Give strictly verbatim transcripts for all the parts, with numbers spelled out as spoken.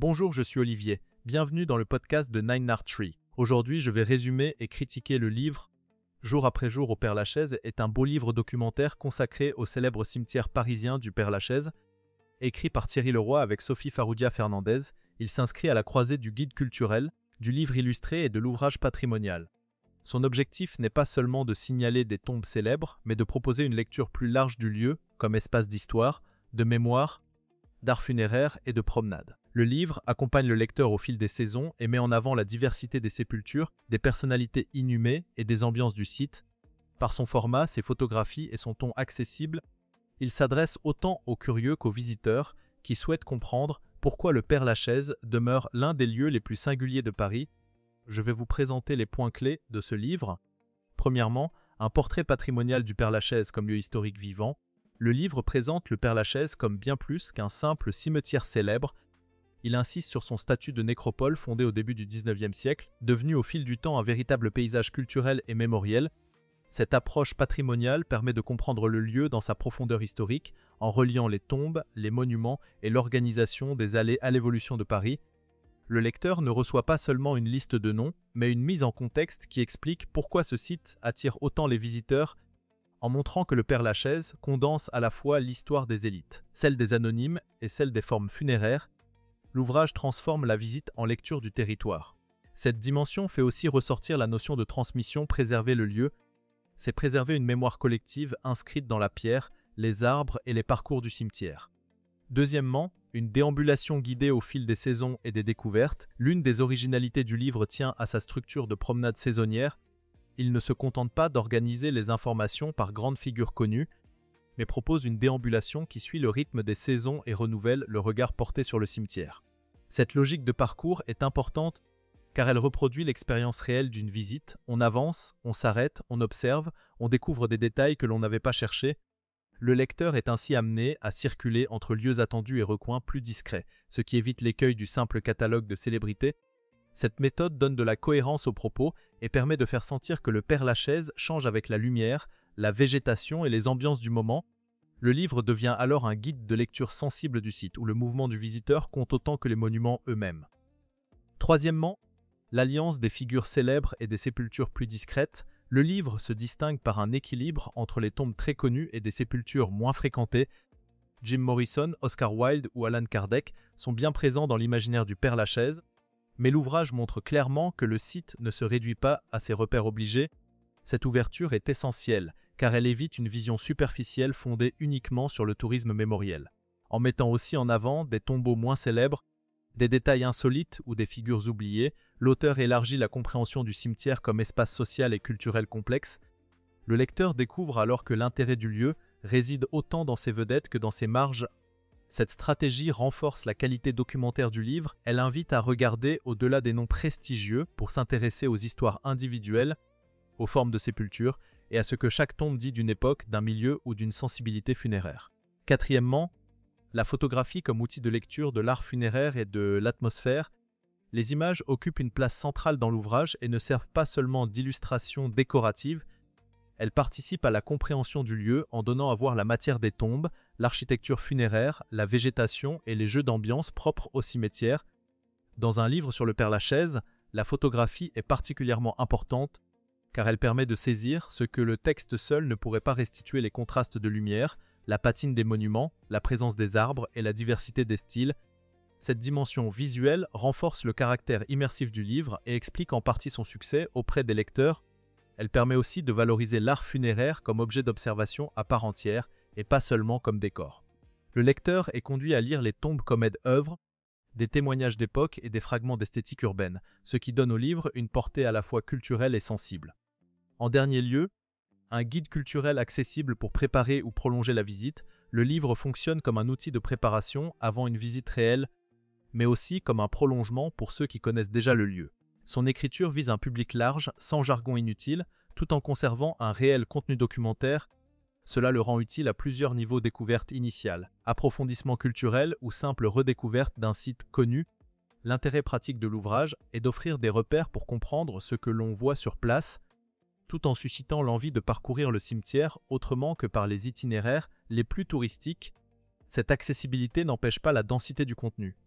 Bonjour, je suis Olivier. Bienvenue dans le podcast de Nine Art Tree. Aujourd'hui, je vais résumer et critiquer le livre Jour après jour au Père-Lachaise est un beau livre documentaire consacré au célèbre cimetière parisien du Père-Lachaise. Écrit par Thierry Leroy avec Sophie Faroudia Fernandez, il s'inscrit à la croisée du guide culturel, du livre illustré et de l'ouvrage patrimonial. Son objectif n'est pas seulement de signaler des tombes célèbres, mais de proposer une lecture plus large du lieu, comme espace d'histoire, de mémoire, d'art funéraire et de promenade. Le livre accompagne le lecteur au fil des saisons et met en avant la diversité des sépultures, des personnalités inhumées et des ambiances du site. Par son format, ses photographies et son ton accessible, il s'adresse autant aux curieux qu'aux visiteurs qui souhaitent comprendre pourquoi le Père-Lachaise demeure l'un des lieux les plus singuliers de Paris. Je vais vous présenter les points clés de ce livre. Premièrement, un portrait patrimonial du Père-Lachaise comme lieu historique vivant. Le livre présente le Père-Lachaise comme bien plus qu'un simple cimetière célèbre. Il insiste sur son statut de nécropole fondé au début du dix-neuvième siècle, devenu au fil du temps un véritable paysage culturel et mémoriel. Cette approche patrimoniale permet de comprendre le lieu dans sa profondeur historique, en reliant les tombes, les monuments et l'organisation des allées à l'évolution de Paris. Le lecteur ne reçoit pas seulement une liste de noms, mais une mise en contexte qui explique pourquoi ce site attire autant les visiteurs, en montrant que le Père-Lachaise condense à la fois l'histoire des élites, celle des anonymes et celle des formes funéraires. L'ouvrage transforme la visite en lecture du territoire. Cette dimension fait aussi ressortir la notion de transmission, préserver le lieu. C'est préserver une mémoire collective inscrite dans la pierre, les arbres et les parcours du cimetière. Deuxièmement, une déambulation guidée au fil des saisons et des découvertes. L'une des originalités du livre tient à sa structure de promenade saisonnière. Il ne se contente pas d'organiser les informations par grandes figures connues, mais propose une déambulation qui suit le rythme des saisons et renouvelle le regard porté sur le cimetière. Cette logique de parcours est importante car elle reproduit l'expérience réelle d'une visite. On avance, on s'arrête, on observe, on découvre des détails que l'on n'avait pas cherchés. Le lecteur est ainsi amené à circuler entre lieux attendus et recoins plus discrets, ce qui évite l'écueil du simple catalogue de célébrités. Cette méthode donne de la cohérence aux propos et permet de faire sentir que le Père-Lachaise change avec la lumière, la végétation et les ambiances du moment. Le livre devient alors un guide de lecture sensible du site, où le mouvement du visiteur compte autant que les monuments eux-mêmes. Troisièmement, l'alliance des figures célèbres et des sépultures plus discrètes. Le livre se distingue par un équilibre entre les tombes très connues et des sépultures moins fréquentées. Jim Morrison, Oscar Wilde ou Allan Kardec sont bien présents dans l'imaginaire du Père-Lachaise, mais l'ouvrage montre clairement que le site ne se réduit pas à ses repères obligés. Cette ouverture est essentielle, car elle évite une vision superficielle fondée uniquement sur le tourisme mémoriel. En mettant aussi en avant des tombeaux moins célèbres, des détails insolites ou des figures oubliées, l'auteur élargit la compréhension du cimetière comme espace social et culturel complexe. Le lecteur découvre alors que l'intérêt du lieu réside autant dans ses vedettes que dans ses marges. Cette stratégie renforce la qualité documentaire du livre. Elle invite à regarder au-delà des noms prestigieux pour s'intéresser aux histoires individuelles, aux formes de sépulture et à ce que chaque tombe dit d'une époque, d'un milieu ou d'une sensibilité funéraire. Quatrièmement, la photographie comme outil de lecture de l'art funéraire et de l'atmosphère. Les images occupent une place centrale dans l'ouvrage et ne servent pas seulement d'illustration décorative. Elles participent à la compréhension du lieu en donnant à voir la matière des tombes, l'architecture funéraire, la végétation et les jeux d'ambiance propres au cimetière. Dans un livre sur le Père-Lachaise, la photographie est particulièrement importante car elle permet de saisir ce que le texte seul ne pourrait pas restituer: les contrastes de lumière, la patine des monuments, la présence des arbres et la diversité des styles. Cette dimension visuelle renforce le caractère immersif du livre et explique en partie son succès auprès des lecteurs. Elle permet aussi de valoriser l'art funéraire comme objet d'observation à part entière et pas seulement comme décor. Le lecteur est conduit à lire les tombes comme aide-œuvre, des témoignages d'époque et des fragments d'esthétique urbaine, ce qui donne au livre une portée à la fois culturelle et sensible. En dernier lieu, un guide culturel accessible pour préparer ou prolonger la visite. Le livre fonctionne comme un outil de préparation avant une visite réelle, mais aussi comme un prolongement pour ceux qui connaissent déjà le lieu. Son écriture vise un public large, sans jargon inutile, tout en conservant un réel contenu documentaire. Cela le rend utile à plusieurs niveaux: découverte initiale, approfondissement culturel ou simple redécouverte d'un site connu. L'intérêt pratique de l'ouvrage est d'offrir des repères pour comprendre ce que l'on voit sur place, tout en suscitant l'envie de parcourir le cimetière autrement que par les itinéraires les plus touristiques. Cette accessibilité n'empêche pas la densité du contenu.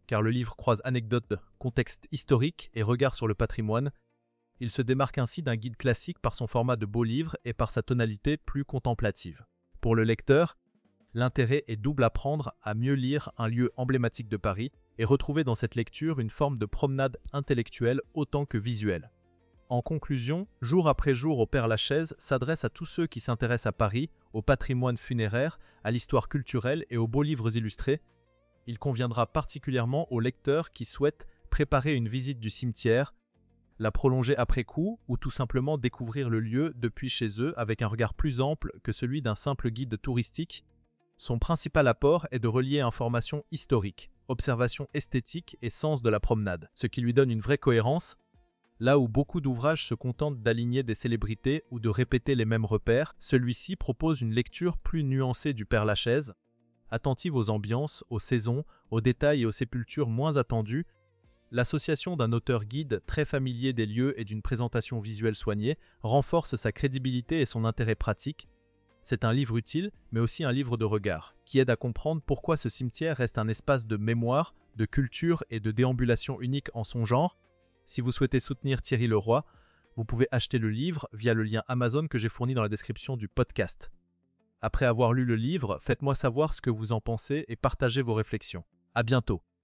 car le livre croise anecdotes, contexte historique et regard sur le patrimoine. Il se démarque ainsi d'un guide classique par son format de beau livre et par sa tonalité plus contemplative. Pour le lecteur, l'intérêt est double: apprendre à mieux lire un lieu emblématique de Paris et retrouver dans cette lecture une forme de promenade intellectuelle autant que visuelle. En conclusion, Jour après jour au Père-Lachaise s'adresse à tous ceux qui s'intéressent à Paris, au patrimoine funéraire, à l'histoire culturelle et aux beaux livres illustrés. Il conviendra particulièrement aux lecteurs qui souhaitent préparer une visite du cimetière, la prolonger après coup ou tout simplement découvrir le lieu depuis chez eux avec un regard plus ample que celui d'un simple guide touristique. Son principal apport est de relier information historique, observation esthétique et sens de la promenade, ce qui lui donne une vraie cohérence. Là où beaucoup d'ouvrages se contentent d'aligner des célébrités ou de répéter les mêmes repères, celui-ci propose une lecture plus nuancée du Père-Lachaise, attentive aux ambiances, aux saisons, aux détails et aux sépultures moins attendues. L'association d'un auteur-guide très familier des lieux et d'une présentation visuelle soignée renforce sa crédibilité et son intérêt pratique. C'est un livre utile, mais aussi un livre de regard, qui aide à comprendre pourquoi ce cimetière reste un espace de mémoire, de culture et de déambulation unique en son genre. Si vous souhaitez soutenir Thierry Leroy, vous pouvez acheter le livre via le lien Amazon que j'ai fourni dans la description du podcast. Après avoir lu le livre, faites-moi savoir ce que vous en pensez et partagez vos réflexions. À bientôt.